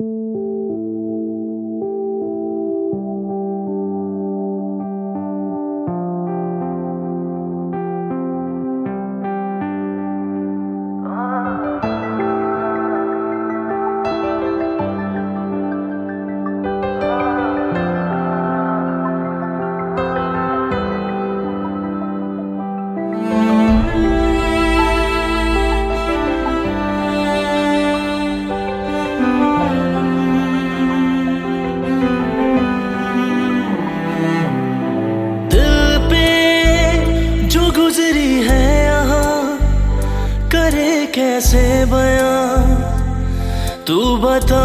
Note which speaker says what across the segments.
Speaker 1: कैसे बयां तू बता,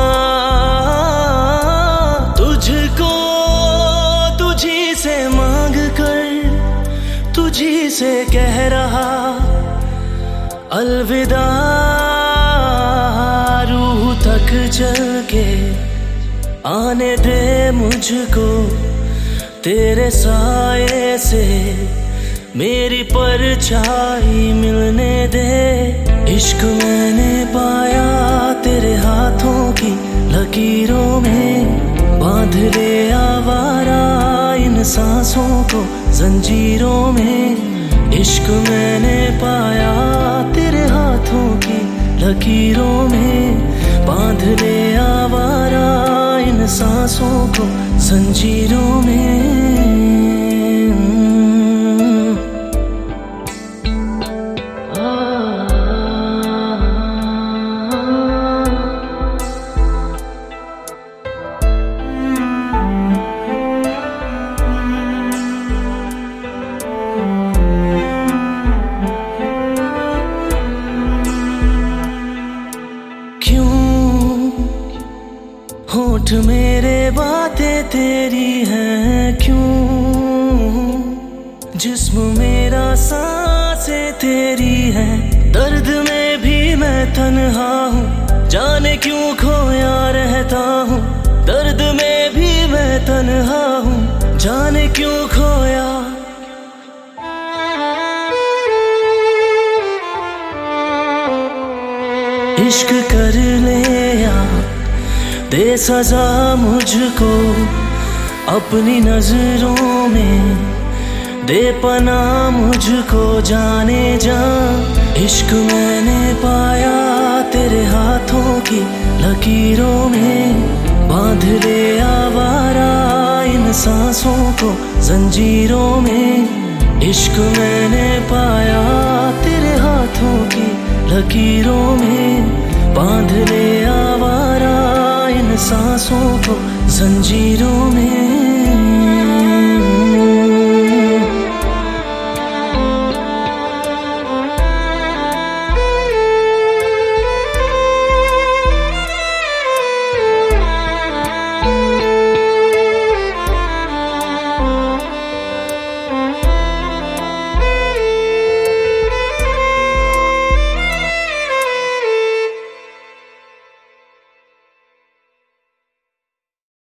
Speaker 1: तुझको तुझी से मांग कर तुझी से कह रहा अलविदा। रूह तक चल के आने दे मुझको तेरे साये से, मेरी परछाई मिलने दे। इश्क मैंने पाया तेरे हाथों की लकीरों में, बांध ले आवारा इन सांसों को जंजीरों में। इश्क मैंने पाया तेरे हाथों की लकीरों में, बांध ले आवारा इन सांसों को जंजीरों में। होठ मेरे बातें तेरी हैं क्यों, जिस्म मेरा सांसें तेरी हैं। दर्द में भी मैं तन्हा हूँ, जाने क्यों खोया रहता हूँ। दर्द में भी मैं तन्हा हूँ, जाने क्यों खोया। इश्क कर ले या दे सजा मुझको अपनी नजरों में, दे पना मुझको जाने जा। इश्क मैंने पाया तेरे हाथों की लकीरों में, बांध ले आवारा इन सांसों को जंजीरों में। इश्क मैंने पाया तेरे हाथों की लकीरों में, बांध ले आवारा इन सांसों को जंजीरों में।